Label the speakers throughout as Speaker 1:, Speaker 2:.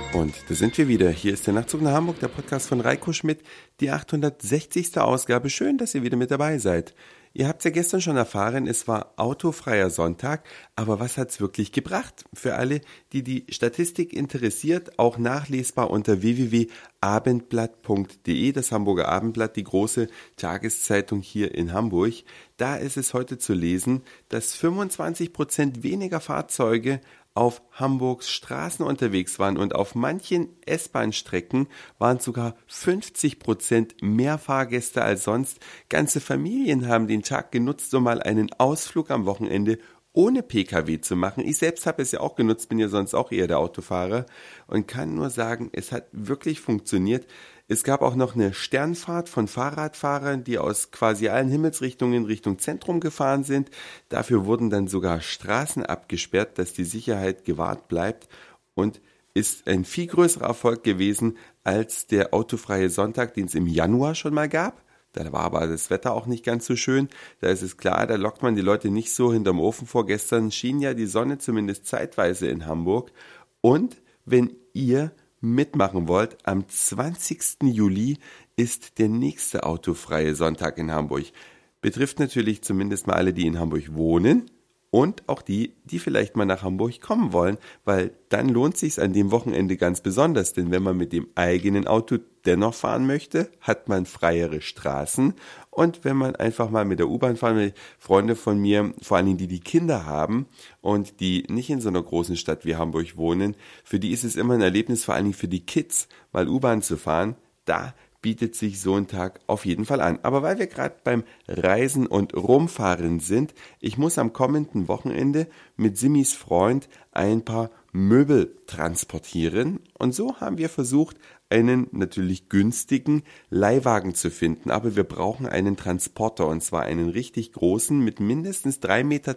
Speaker 1: Und da sind wir wieder. Hier ist der Nachtzug nach Hamburg, der Podcast von Reiko Schmidt, die 860. Ausgabe. Schön, dass ihr wieder mit dabei seid. Ihr habt es ja gestern schon erfahren, es war autofreier Sonntag, aber was hat's wirklich gebracht? Für alle, die die Statistik interessiert, auch nachlesbar unter www.abendblatt.de, das Hamburger Abendblatt, die große Tageszeitung hier in Hamburg. Da ist es heute zu lesen, dass 25% weniger Fahrzeuge auf Hamburgs Straßen unterwegs waren und auf manchen S-Bahn-Strecken waren sogar 50% mehr Fahrgäste als sonst. Ganze Familien haben den Tag genutzt, um mal einen Ausflug am Wochenende ohne Pkw zu machen. Ich selbst habe es ja auch genutzt, bin ja sonst auch eher der Autofahrer und kann nur sagen, es hat wirklich funktioniert. Es gab auch noch eine Sternfahrt von Fahrradfahrern, die aus quasi allen Himmelsrichtungen Richtung Zentrum gefahren sind. Dafür wurden dann sogar Straßen abgesperrt, dass die Sicherheit gewahrt bleibt und ist ein viel größerer Erfolg gewesen als der autofreie Sonntag, den es im Januar schon mal gab. Da war aber das Wetter auch nicht ganz so schön. Da ist es klar, da lockt man die Leute nicht so hinterm Ofen vor. Gestern schien ja die Sonne zumindest zeitweise in Hamburg. Und wenn ihr mitmachen wollt, am 20. Juli ist der nächste autofreie Sonntag in Hamburg. Betrifft natürlich zumindest mal alle, die in Hamburg wohnen. Und auch die, die vielleicht mal nach Hamburg kommen wollen, weil dann lohnt sich's an dem Wochenende ganz besonders, denn wenn man mit dem eigenen Auto dennoch fahren möchte, hat man freiere Straßen und wenn man einfach mal mit der U-Bahn fahren will, Freunde von mir, vor allen Dingen die Kinder haben und die nicht in so einer großen Stadt wie Hamburg wohnen, für die ist es immer ein Erlebnis, vor allen Dingen für die Kids, mal U-Bahn zu fahren, da bietet sich so ein Tag auf jeden Fall an. Aber weil wir gerade beim Reisen und Rumfahren sind, ich muss am kommenden Wochenende mit Simis Freund ein paar Möbel transportieren. Und so haben wir versucht, einen natürlich günstigen Leihwagen zu finden. Aber wir brauchen einen Transporter und zwar einen richtig großen mit mindestens 3,20 Meter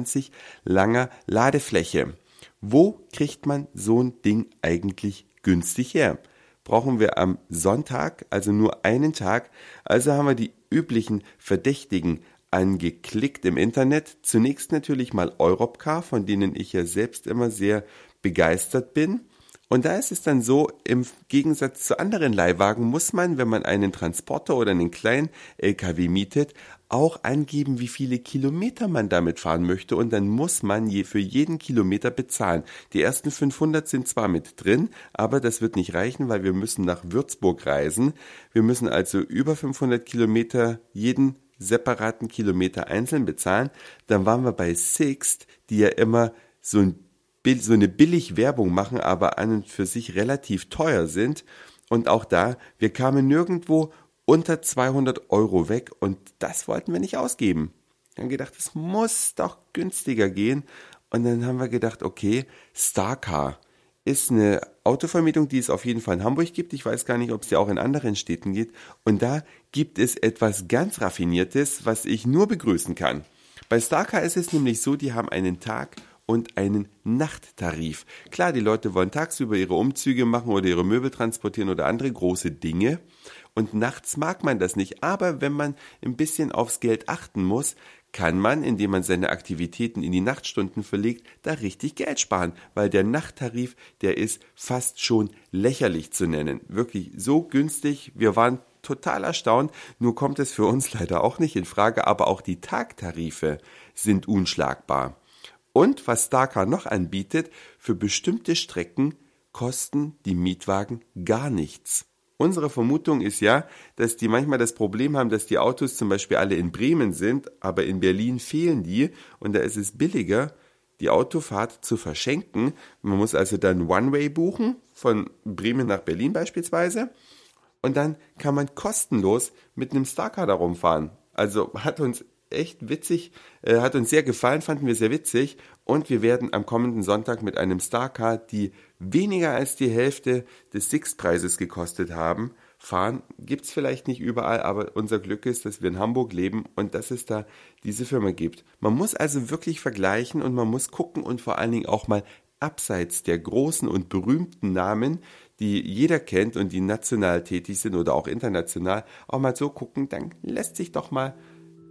Speaker 1: langer Ladefläche. Wo kriegt man so ein Ding eigentlich günstig her? Brauchen wir am Sonntag, also nur einen Tag. Also haben wir die üblichen Verdächtigen angeklickt im Internet. Zunächst natürlich mal Europcar, von denen ich ja selbst immer sehr begeistert bin. Und da ist es dann so, im Gegensatz zu anderen Leihwagen muss man, wenn man einen Transporter oder einen kleinen LKW mietet, auch angeben, wie viele Kilometer man damit fahren möchte und dann muss man für jeden Kilometer bezahlen. Die ersten 500 sind zwar mit drin, aber das wird nicht reichen, weil wir müssen nach Würzburg reisen. Wir müssen also über 500 Kilometer jeden separaten Kilometer einzeln bezahlen. Dann waren wir bei Sixt, die ja immer so eine billig Werbung machen, aber an und für sich relativ teuer sind. Und auch da, wir kamen nirgendwo unter 200 Euro weg und das wollten wir nicht ausgeben. Wir haben gedacht, es muss doch günstiger gehen. Und dann haben wir gedacht, okay, Starcar ist eine Autovermietung, die es auf jeden Fall in Hamburg gibt. Ich weiß gar nicht, ob es ja auch in anderen Städten gibt. Und da gibt es etwas ganz Raffiniertes, was ich nur begrüßen kann. Bei Starcar ist es nämlich so, die haben einen Tag- und einen Nachttarif. Klar, die Leute wollen tagsüber ihre Umzüge machen oder ihre Möbel transportieren oder andere große Dinge. Und nachts mag man das nicht. Aber wenn man ein bisschen aufs Geld achten muss, kann man, indem man seine Aktivitäten in die Nachtstunden verlegt, da richtig Geld sparen. Weil der Nachttarif, der ist fast schon lächerlich zu nennen. Wirklich so günstig. Wir waren total erstaunt. Nur kommt es für uns leider auch nicht in Frage. Aber auch die Tagtarife sind unschlagbar. Und was Starcar noch anbietet, für bestimmte Strecken kosten die Mietwagen gar nichts. Unsere Vermutung ist ja, dass die manchmal das Problem haben, dass die Autos zum Beispiel alle in Bremen sind, aber in Berlin fehlen die und da ist es billiger, die Autofahrt zu verschenken. Man muss also dann One-Way buchen, von Bremen nach Berlin beispielsweise und dann kann man kostenlos mit einem Starcar da rumfahren. Also hat uns echt witzig, hat uns sehr gefallen, fanden wir sehr witzig und wir werden am kommenden Sonntag mit einem Starcar, die weniger als die Hälfte des Sixt-Preises gekostet haben, fahren. Gibt's vielleicht nicht überall, aber unser Glück ist, dass wir in Hamburg leben und dass es da diese Firma gibt. Man muss also wirklich vergleichen und man muss gucken und vor allen Dingen auch mal abseits der großen und berühmten Namen, die jeder kennt und die national tätig sind oder auch international, auch mal so gucken, dann lässt sich doch mal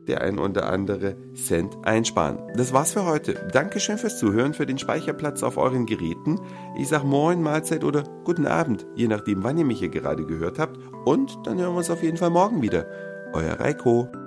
Speaker 1: der ein oder andere Cent einsparen. Das war's für heute. Dankeschön fürs Zuhören, für den Speicherplatz auf euren Geräten. Ich sag Moin, Mahlzeit oder Guten Abend, je nachdem, wann ihr mich hier gerade gehört habt. Und dann hören wir uns auf jeden Fall morgen wieder. Euer Reiko.